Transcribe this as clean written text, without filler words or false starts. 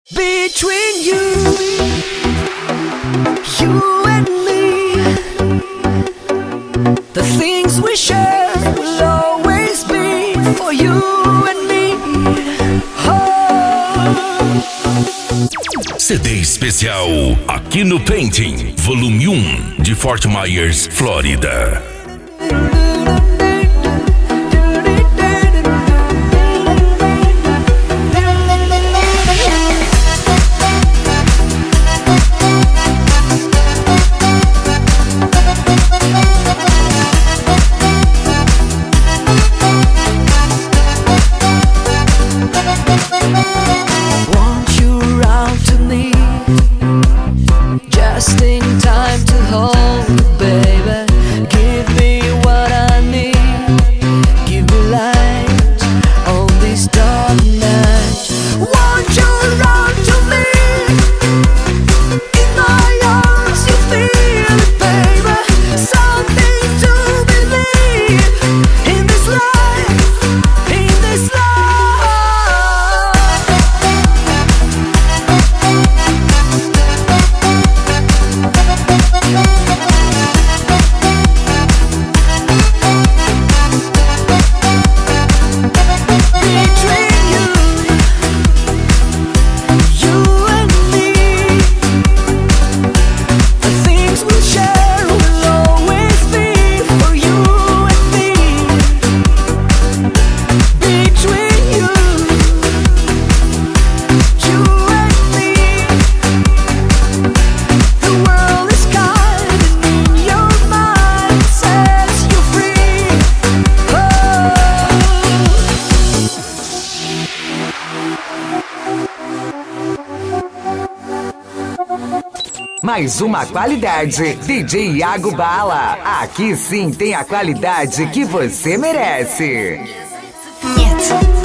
Between you and me, the things we share will always be for you and me. CD especial aqui no Painting, volume 1, de Fort Myers, Flórida. Just in time to hold, baby. Give me what I need. Give me light on this dark night. Won't you run to me? In my arms you feel it, baby. Something to believe in this life, in this life. Mais uma qualidade, DJ Iago Bala. Aqui sim tem a qualidade que você merece. Нет.